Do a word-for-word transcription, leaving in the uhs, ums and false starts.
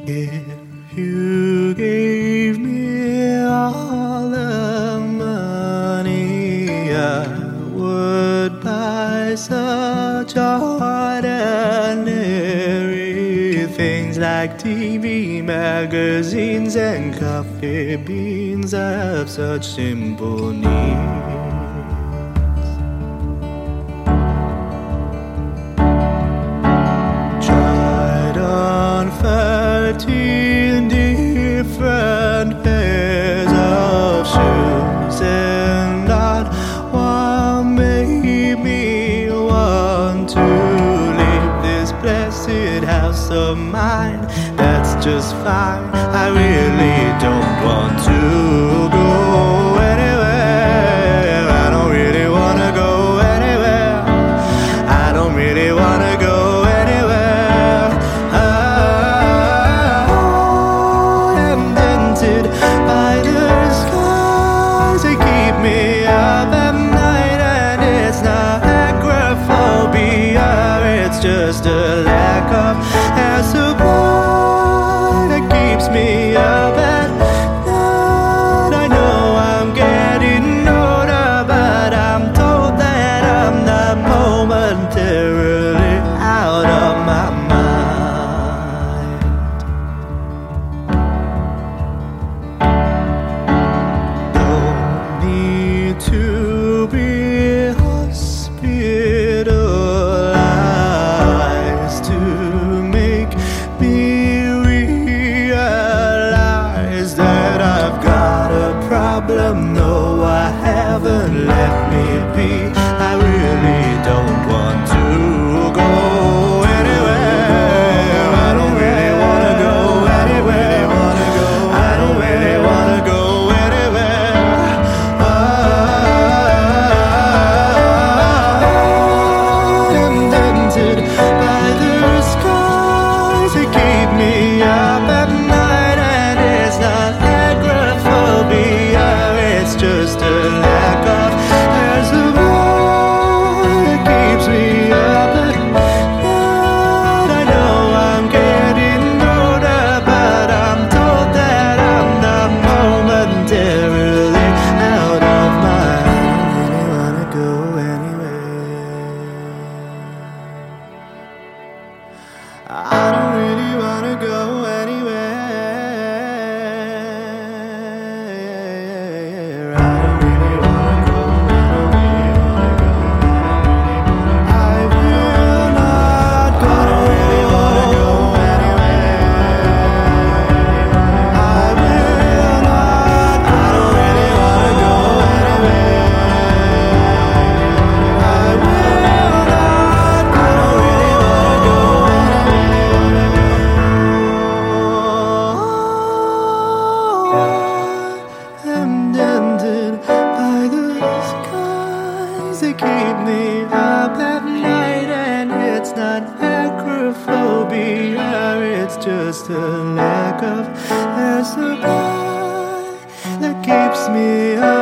If you gave me all the money, I would buy such ordinary things like T V, magazines, and coffee beans. I have such simple needs. Thirteen different pairs of shoes, and not one made me want to leave this blessed house of mine. That's just fine. I really don't want to go anywhere. I don't really want to go anywhere. I don't really want to go anywhere. By the skies, they keep me up at night, and it's not agoraphobia, it's just a lack of air supply that keeps me up at night. I know I'm getting older, but I'm told that I'm not momentarily out of my mind. To be hospitalized to make me realize that I've got a problem. No, I haven't. Let me be. I really don't want to go anywhere. I don't really want to go anywhere. I don't really want to go anywhere. By the skies, they keep me up at night, and it's not agoraphobia, it's just a lack of air supply that keeps me up at night. I know I'm getting older, but I'm told that I'm not momentarily out of mind. I don't wanna go anywhere. I don't really wanna go anywhere. I don't really wanna go anywhere. I will not go. I don't really wanna go anywhere. I will not. I don't really wanna go anywhere. I will not. I don't really wanna go I'm dented by the skies. They keep me up at night, and it's not agoraphobia, it's just a lack of air supply that keeps me up.